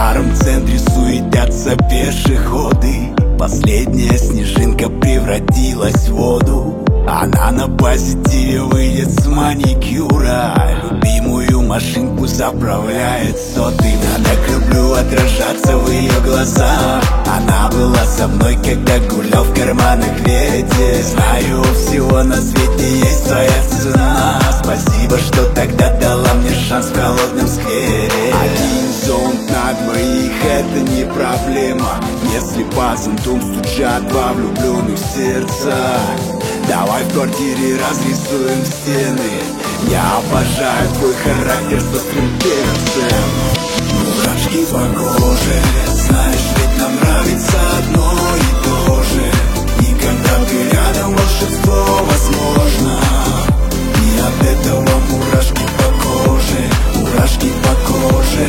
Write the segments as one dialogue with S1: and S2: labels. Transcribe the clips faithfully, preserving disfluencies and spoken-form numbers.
S1: старом центре суетятся пешеходы. Последняя снежинка превратилась в воду. Она на позитиве выйдет с маникюра. Любимую машинку заправляет сотым. Я так люблю отражаться в ее глазах. Она была со мной, когда гулял в карманах ветер. Знаю, у всего на свете есть своя цена. Спасибо, что тогда дала мне шанс в холодном сквере. Один зонт на двоих — это не проблема, если по зонтам стучат два влюбленных сердца. Давай в квартире разрисуем стены. Я обожаю твой характер с острым перцем. Мурашки по коже, знаешь, ведь нам нравится одно и то же. И когда ты рядом, волшебство возможно. И от этого мурашки по коже, мурашки по коже.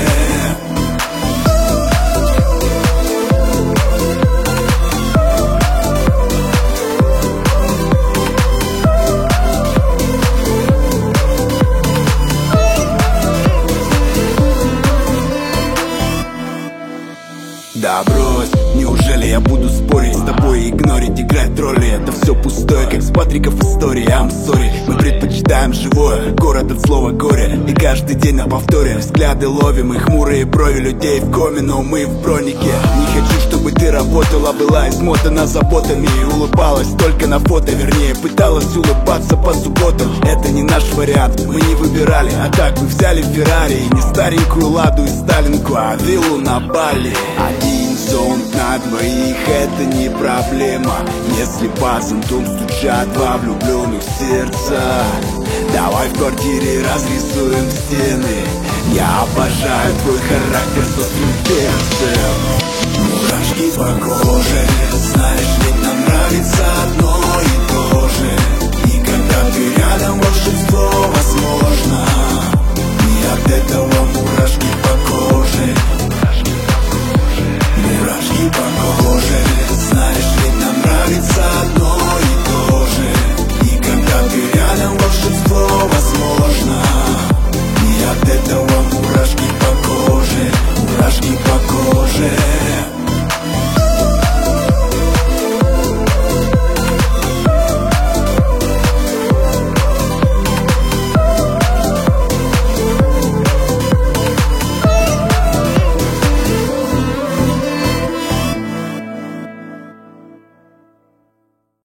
S1: Да брось, неужели я буду спорить с тобой и игнорить, играть роли? Это все пустое, как с Патриков история. I'm sorry, мы предпочитаем живое, город от слова горе. И каждый день на повторе взгляды ловим и хмурые брови людей в коме, но мы в бронике. Не хочу, чтобы ты работала, была измотана заботами и улыбалась только на фото, вернее пыталась улыбаться по субботам. Это не наш вариант, мы не выбирали, а так мы взяли Феррари. И не старенькую Ладу и Сталинку, а виллу на Бали. Один зонт на двоих — это не проблема, если по зонтам стучат два влюбленных сердца. Давай в квартире разрисуем стены. Я обожаю твой характер с острым перцем. Мурашки по коже, знаешь, ведь нам нравится одно и то же. И когда ты рядом, волшебство возможно. И от этого